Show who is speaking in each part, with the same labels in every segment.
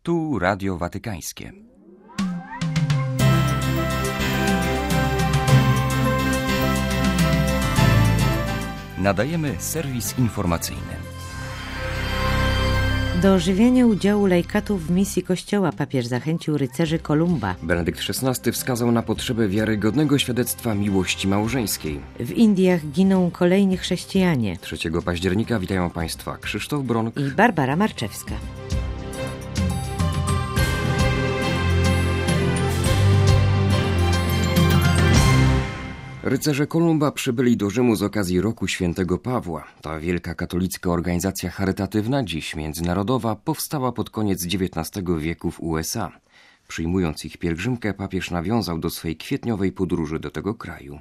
Speaker 1: Tu Radio Watykańskie. Nadajemy serwis informacyjny.
Speaker 2: Do ożywiania udziału laikatów w misji Kościoła papież zachęcił rycerzy Kolumba.
Speaker 1: Benedykt XVI wskazał na potrzebę wiarygodnego świadectwa miłości małżeńskiej.
Speaker 2: W Indiach giną kolejni chrześcijanie.
Speaker 1: 3 października witają Państwa Krzysztof Bronk
Speaker 2: i Barbara Marczewska.
Speaker 1: Rycerze Kolumba przybyli do Rzymu z okazji Roku Świętego Pawła. Ta wielka katolicka organizacja charytatywna, dziś międzynarodowa, powstała pod koniec XIX wieku w USA. Przyjmując ich pielgrzymkę, papież nawiązał do swej kwietniowej podróży do tego kraju.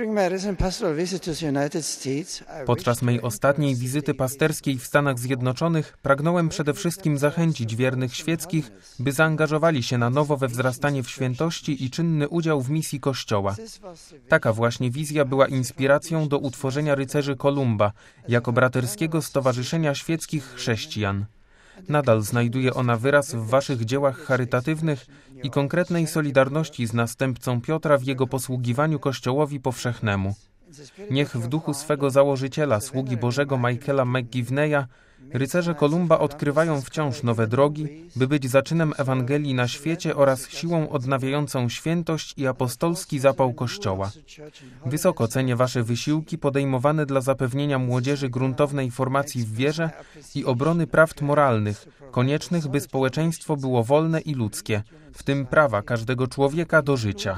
Speaker 3: Podczas mej ostatniej wizyty pasterskiej w Stanach Zjednoczonych pragnąłem przede wszystkim zachęcić wiernych świeckich, by zaangażowali się na nowo we wzrastanie w świętości i czynny udział w misji Kościoła. Taka właśnie wizja była inspiracją do utworzenia rycerzy Kolumba jako braterskiego stowarzyszenia świeckich chrześcijan. Nadal znajduje ona wyraz w waszych dziełach charytatywnych i konkretnej solidarności z następcą Piotra w jego posługiwaniu Kościołowi powszechnemu. Niech w duchu swego założyciela, sługi Bożego Michaela McGivneya, rycerze Kolumba odkrywają wciąż nowe drogi, by być zaczynem Ewangelii na świecie oraz siłą odnawiającą świętość i apostolski zapał Kościoła. Wysoko cenię wasze wysiłki podejmowane dla zapewnienia młodzieży gruntownej formacji w wierze i obrony praw moralnych, koniecznych, by społeczeństwo było wolne i ludzkie, w tym prawa każdego człowieka do życia.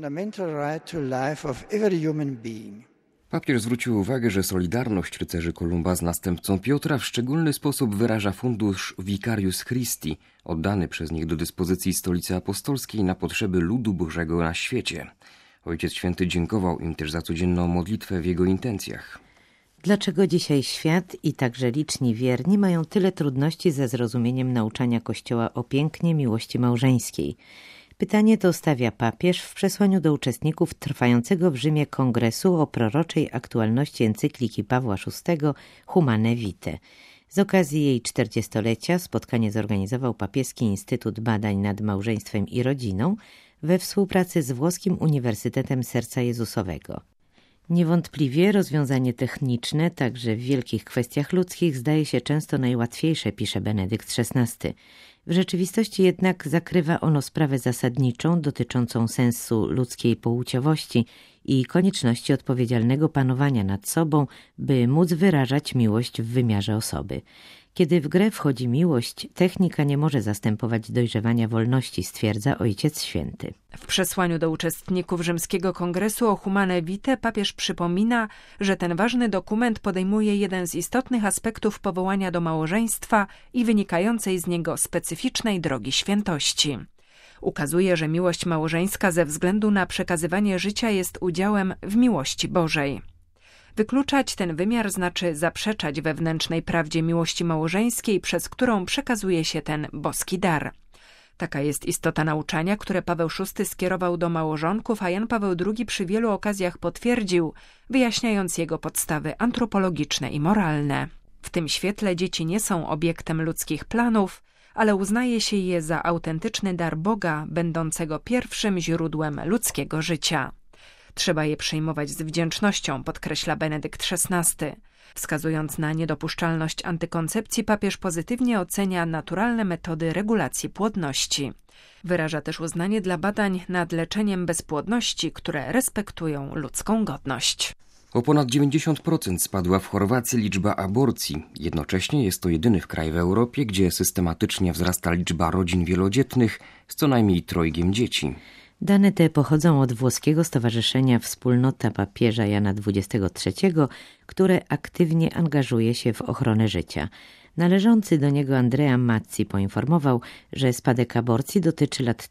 Speaker 1: Papież zwrócił uwagę, że solidarność rycerzy Kolumba z następcą Piotra w szczególny sposób wyraża fundusz Vicarius Christi, oddany przez nich do dyspozycji Stolicy Apostolskiej na potrzeby ludu Bożego na świecie. Ojciec Święty dziękował im też za codzienną modlitwę w jego intencjach.
Speaker 2: Dlaczego dzisiaj świat i także liczni wierni mają tyle trudności ze zrozumieniem nauczania Kościoła o pięknie miłości małżeńskiej? Pytanie to stawia papież w przesłaniu do uczestników trwającego w Rzymie kongresu o proroczej aktualności encykliki Pawła VI Humane Vitae. Z okazji jej 40-lecia spotkanie zorganizował Papieski Instytut Badań nad Małżeństwem i Rodziną we współpracy z Włoskim Uniwersytetem Serca Jezusowego. Niewątpliwie rozwiązanie techniczne, także w wielkich kwestiach ludzkich, zdaje się często najłatwiejsze, pisze Benedykt XVI. W rzeczywistości jednak zakrywa ono sprawę zasadniczą dotyczącą sensu ludzkiej płciowości i konieczności odpowiedzialnego panowania nad sobą, by móc wyrażać miłość w wymiarze osoby. Kiedy w grę wchodzi miłość, technika nie może zastępować dojrzewania wolności, stwierdza Ojciec Święty.
Speaker 4: W przesłaniu do uczestników Rzymskiego Kongresu o Humane Vitae papież przypomina, że ten ważny dokument podejmuje jeden z istotnych aspektów powołania do małżeństwa i wynikającej z niego specyficznej drogi świętości. Ukazuje, że miłość małżeńska ze względu na przekazywanie życia jest udziałem w miłości Bożej. Wykluczać ten wymiar znaczy zaprzeczać wewnętrznej prawdzie miłości małżeńskiej, przez którą przekazuje się ten boski dar. Taka jest istota nauczania, które Paweł VI skierował do małżonków, a Jan Paweł II przy wielu okazjach potwierdził, wyjaśniając jego podstawy antropologiczne i moralne. W tym świetle dzieci nie są obiektem ludzkich planów, ale uznaje się je za autentyczny dar Boga, będącego pierwszym źródłem ludzkiego życia. Trzeba je przyjmować z wdzięcznością, podkreśla Benedykt XVI. Wskazując na niedopuszczalność antykoncepcji, papież pozytywnie ocenia naturalne metody regulacji płodności. Wyraża też uznanie dla badań nad leczeniem bezpłodności, które respektują ludzką godność.
Speaker 1: O ponad 90% spadła w Chorwacji liczba aborcji. Jednocześnie jest to jedyny kraj w Europie, gdzie systematycznie wzrasta liczba rodzin wielodzietnych z co najmniej 3 dzieci.
Speaker 2: Dane te pochodzą od włoskiego stowarzyszenia Wspólnota Papieża Jana XXIII, które aktywnie angażuje się w ochronę życia. Należący do niego Andrea Mazzi poinformował, że spadek aborcji dotyczy lat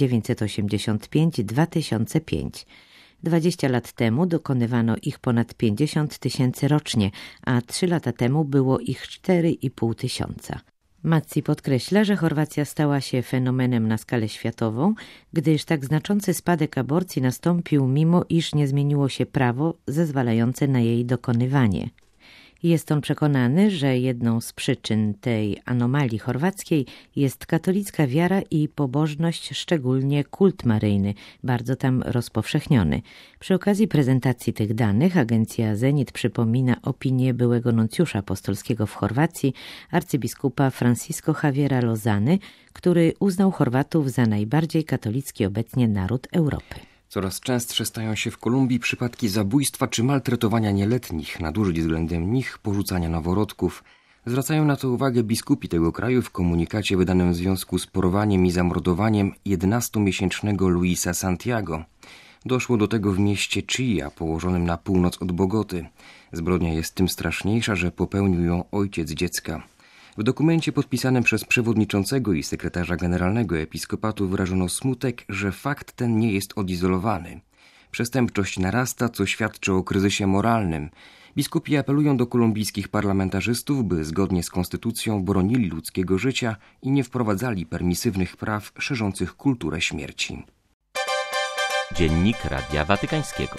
Speaker 2: 1985-2005. 20 lat temu dokonywano ich ponad 50 000 rocznie, a 3 lata temu było ich 4,5 tysiąca. Mazzi podkreśla, że Chorwacja stała się fenomenem na skalę światową, gdyż tak znaczący spadek aborcji nastąpił mimo iż nie zmieniło się prawo zezwalające na jej dokonywanie. Jest on przekonany, że jedną z przyczyn tej anomalii chorwackiej jest katolicka wiara i pobożność, szczególnie kult maryjny, bardzo tam rozpowszechniony. Przy okazji prezentacji tych danych agencja Zenit przypomina opinię byłego nuncjusza apostolskiego w Chorwacji, arcybiskupa Francisco Javiera Lozany, który uznał Chorwatów za najbardziej katolicki obecnie naród Europy.
Speaker 1: Coraz częstsze stają się w Kolumbii przypadki zabójstwa czy maltretowania nieletnich, nadużyć względem nich, porzucania noworodków. Zwracają na to uwagę biskupi tego kraju w komunikacie wydanym w związku z porwaniem i zamordowaniem 11-miesięcznego Luisa Santiago. Doszło do tego w mieście Chilla, położonym na północ od Bogoty. Zbrodnia jest tym straszniejsza, że popełnił ją ojciec dziecka. W dokumencie podpisanym przez przewodniczącego i sekretarza generalnego episkopatu wyrażono smutek, że fakt ten nie jest odizolowany. Przestępczość narasta, co świadczy o kryzysie moralnym. Biskupi apelują do kolumbijskich parlamentarzystów, by zgodnie z konstytucją bronili ludzkiego życia i nie wprowadzali permisywnych praw szerzących kulturę śmierci.
Speaker 5: Dziennik Radia Watykańskiego.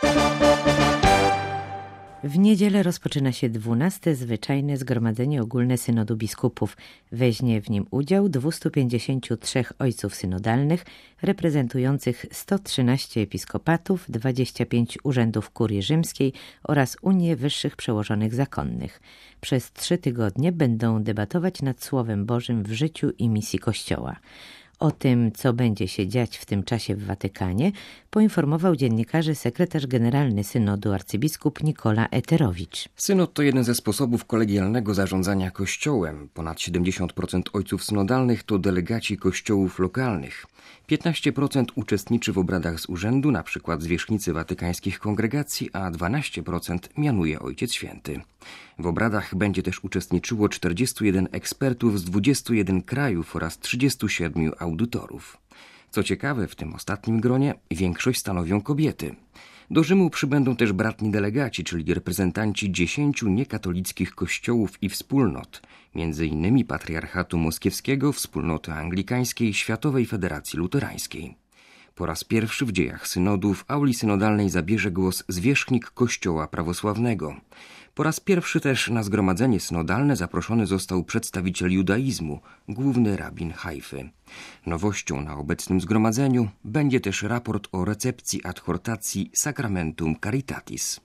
Speaker 2: W niedzielę rozpoczyna się 12. zwyczajne Zgromadzenie Ogólne Synodu Biskupów. Weźmie w nim udział 253 ojców synodalnych, reprezentujących 113 episkopatów, 25 urzędów kurii rzymskiej oraz Unię Wyższych Przełożonych Zakonnych. Przez 3 tygodnie będą debatować nad Słowem Bożym w życiu i misji Kościoła. O tym, co będzie się dziać w tym czasie w Watykanie, poinformował dziennikarzy sekretarz generalny synodu arcybiskup Nikola Eterowicz.
Speaker 1: Synod to jeden ze sposobów kolegialnego zarządzania Kościołem. Ponad 70% ojców synodalnych to delegaci kościołów lokalnych. 15% uczestniczy w obradach z urzędu, np. zwierzchnicy watykańskich kongregacji, a 12% mianuje Ojciec Święty. W obradach będzie też uczestniczyło 41 ekspertów z 21 krajów oraz 37 audytorów. Co ciekawe, w tym ostatnim gronie większość stanowią kobiety. Do Rzymu przybędą też bratni delegaci, czyli reprezentanci 10 niekatolickich kościołów i wspólnot, m.in. Patriarchatu Moskiewskiego, Wspólnoty Anglikańskiej, Światowej Federacji Luterańskiej. Po raz pierwszy w dziejach synodu w auli synodalnej zabierze głos zwierzchnik Kościoła Prawosławnego. Po raz pierwszy też na zgromadzenie synodalne zaproszony został przedstawiciel judaizmu, główny rabin Hajfy. Nowością na obecnym zgromadzeniu będzie też raport o recepcji adhortacji Sacramentum Caritatis.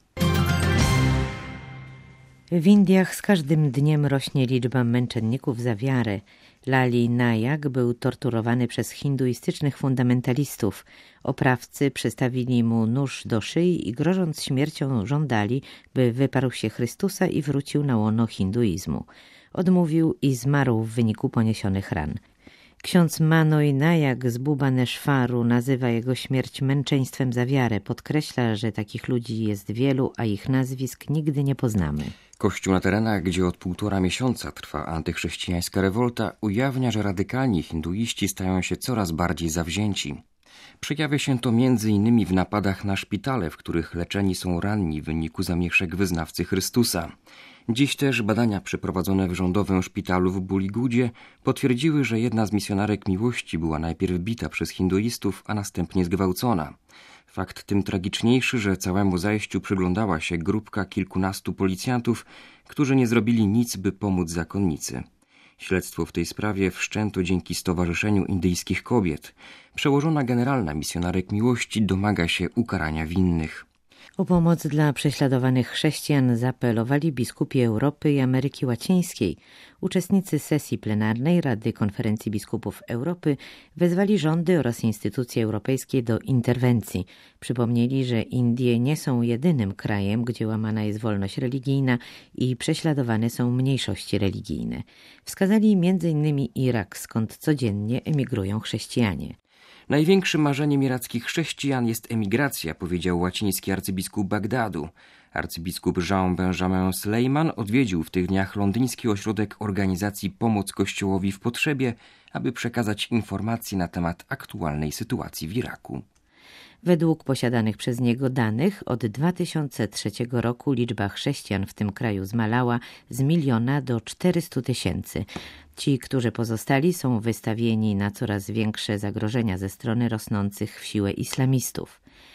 Speaker 2: W Indiach z każdym dniem rośnie liczba męczenników za wiarę. Lali Nayak był torturowany przez hinduistycznych fundamentalistów. Oprawcy przystawili mu nóż do szyi i grożąc śmiercią żądali, by wyparł się Chrystusa i wrócił na łono hinduizmu. Odmówił i zmarł w wyniku poniesionych ran. Ksiądz Manoj Nayak z Bhubaneswaru nazywa jego śmierć męczeństwem za wiarę. Podkreśla, że takich ludzi jest wielu, a ich nazwisk nigdy nie poznamy.
Speaker 1: Kościół na terenach, gdzie od 1,5 miesiąca trwa antychrześcijańska rewolta, ujawnia, że radykalni hinduiści stają się coraz bardziej zawzięci. Przejawia się to m.in. w napadach na szpitale, w których leczeni są ranni w wyniku zamieszek wyznawcy Chrystusa. Dziś też badania przeprowadzone w rządowym szpitalu w Bollygudzie potwierdziły, że jedna z misjonarek miłości była najpierw bita przez hinduistów, a następnie zgwałcona. Fakt tym tragiczniejszy, że całemu zajściu przyglądała się grupka kilkunastu policjantów, którzy nie zrobili nic, by pomóc zakonnicy. Śledztwo w tej sprawie wszczęto dzięki Stowarzyszeniu Indyjskich Kobiet. Przełożona generalna misjonarek miłości domaga się ukarania winnych.
Speaker 2: O pomoc dla prześladowanych chrześcijan zaapelowali biskupi Europy i Ameryki Łacińskiej. Uczestnicy sesji plenarnej Rady Konferencji Biskupów Europy wezwali rządy oraz instytucje europejskie do interwencji. Przypomnieli, że Indie nie są jedynym krajem, gdzie łamana jest wolność religijna i prześladowane są mniejszości religijne. Wskazali m.in. Irak, skąd codziennie emigrują chrześcijanie.
Speaker 1: Największym marzeniem irackich chrześcijan jest emigracja, powiedział łaciński arcybiskup Bagdadu. Arcybiskup Jean-Benjamin Sleiman odwiedził w tych dniach londyński ośrodek organizacji Pomoc Kościołowi w Potrzebie, aby przekazać informacje na temat aktualnej sytuacji w Iraku.
Speaker 2: Według posiadanych przez niego danych od 2003 roku liczba chrześcijan w tym kraju zmalała z 1 000 000 do 400 000. Ci, którzy pozostali, są wystawieni na coraz większe zagrożenia ze strony rosnących w siłę islamistów.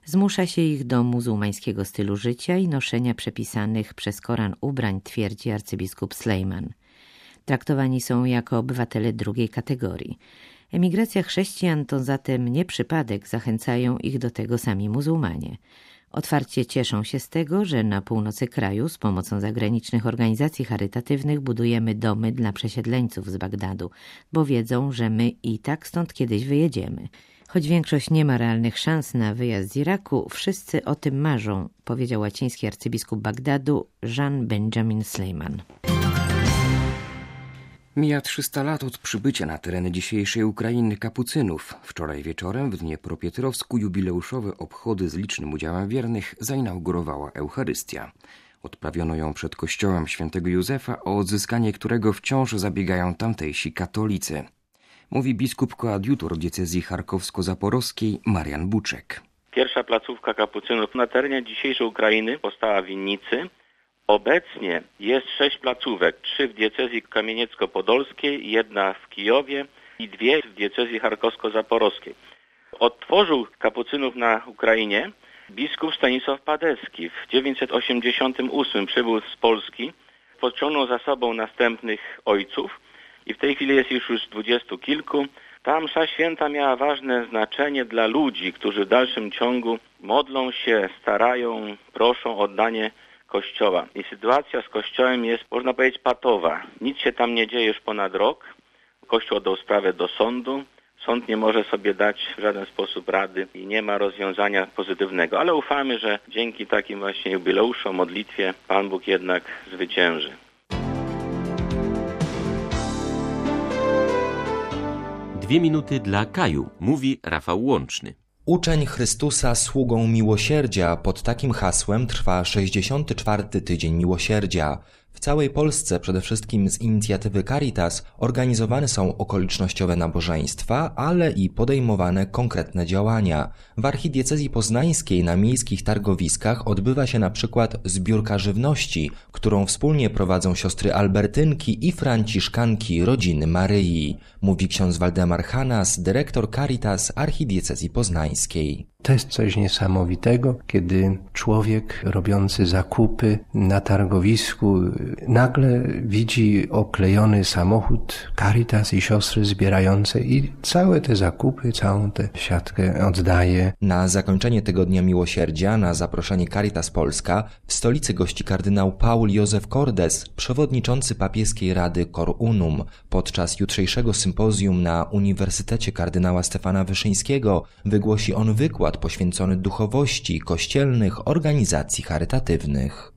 Speaker 2: Zmusza się ich do muzułmańskiego stylu życia i noszenia przepisanych przez Koran ubrań, twierdzi arcybiskup Sleiman. Traktowani są jako obywatele drugiej kategorii. Emigracja chrześcijan to zatem nie przypadek, zachęcają ich do tego sami muzułmanie. Otwarcie cieszą się z tego, że na północy kraju z pomocą zagranicznych organizacji charytatywnych budujemy domy dla przesiedleńców z Bagdadu, bo wiedzą, że my i tak stąd kiedyś wyjedziemy. Choć większość nie ma realnych szans na wyjazd z Iraku, wszyscy o tym marzą, powiedział łaciński arcybiskup Bagdadu Jean Benjamin Sleiman.
Speaker 1: Mija 300 lat od przybycia na tereny dzisiejszej Ukrainy kapucynów. Wczoraj wieczorem w Dniepropietrowsku jubileuszowe obchody z licznym udziałem wiernych zainaugurowała Eucharystia. Odprawiono ją przed kościołem świętego Józefa, o odzyskanie którego wciąż zabiegają tamtejsi katolicy. Mówi biskup koadjutor diecezji charkowsko-zaporowskiej Marian Buczek.
Speaker 6: Pierwsza placówka kapucynów na terenie dzisiejszej Ukrainy powstała w Winnicy. Obecnie jest 6 placówek, 3 w diecezji kamieniecko-podolskiej, 1 w Kijowie i 2 w diecezji charkowsko-zaporowskiej. Odtworzył kapucynów na Ukrainie biskup Stanisław Paderski. W 988 przybył z Polski, pociągnął za sobą następnych ojców i w tej chwili jest już 20 kilku. Ta msza święta miała ważne znaczenie dla ludzi, którzy w dalszym ciągu modlą się, starają, proszą o oddanie Kościoła. I sytuacja z Kościołem jest, można powiedzieć, patowa. Nic się tam nie dzieje już ponad rok. Kościół oddał sprawę do sądu. Sąd nie może sobie dać w żaden sposób rady i nie ma rozwiązania pozytywnego. Ale ufamy, że dzięki takim właśnie jubileuszom, modlitwie, Pan Bóg jednak zwycięży.
Speaker 5: Dwie minuty dla Kaju, mówi Rafał Łączny.
Speaker 7: Uczeń Chrystusa sługą miłosierdzia. Pod takim hasłem trwa 64. Tydzień Miłosierdzia. W całej Polsce, przede wszystkim z inicjatywy Caritas, organizowane są okolicznościowe nabożeństwa, ale i podejmowane konkretne działania. W archidiecezji poznańskiej na miejskich targowiskach odbywa się na przykład zbiórka żywności, którą wspólnie prowadzą siostry Albertynki i Franciszkanki rodziny Maryi, mówi ksiądz Waldemar Hanas, dyrektor Caritas archidiecezji poznańskiej.
Speaker 8: To jest coś niesamowitego, kiedy człowiek robiący zakupy na targowisku nagle widzi oklejony samochód Caritas i siostry zbierające i całe te zakupy, całą tę siatkę oddaje.
Speaker 7: Na zakończenie Tygodnia Miłosierdzia, na zaproszenie Caritas Polska, w stolicy gości kardynał Paul Józef Cordes, przewodniczący papieskiej rady Cor Unum. Podczas jutrzejszego sympozjum na Uniwersytecie kardynała Stefana Wyszyńskiego wygłosi on wykład poświęcony duchowości kościelnych organizacji charytatywnych.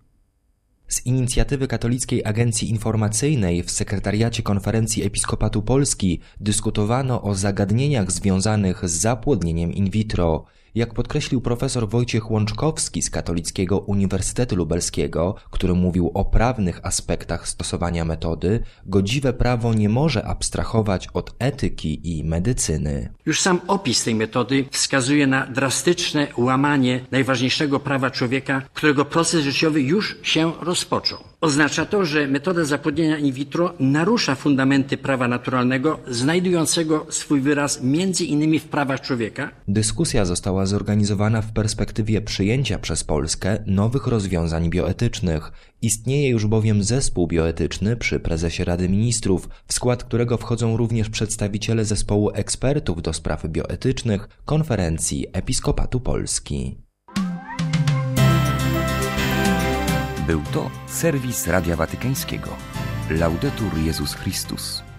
Speaker 7: Z inicjatywy Katolickiej Agencji Informacyjnej w Sekretariacie Konferencji Episkopatu Polski dyskutowano o zagadnieniach związanych z zapłodnieniem in vitro. Jak podkreślił profesor Wojciech Łączkowski z Katolickiego Uniwersytetu Lubelskiego, który mówił o prawnych aspektach stosowania metody, godziwe prawo nie może abstrahować od etyki i medycyny.
Speaker 9: Już sam opis tej metody wskazuje na drastyczne łamanie najważniejszego prawa człowieka, którego proces życiowy już się rozpoczął. Oznacza to, że metoda zapłodnienia in vitro narusza fundamenty prawa naturalnego, znajdującego swój wyraz między innymi w prawach człowieka.
Speaker 7: Dyskusja została zorganizowana w perspektywie przyjęcia przez Polskę nowych rozwiązań bioetycznych. Istnieje już bowiem zespół bioetyczny przy prezesie Rady Ministrów, w skład którego wchodzą również przedstawiciele zespołu ekspertów do spraw bioetycznych Konferencji Episkopatu Polski.
Speaker 1: Był to serwis Radia Watykańskiego. Laudetur Jezus Chrystus.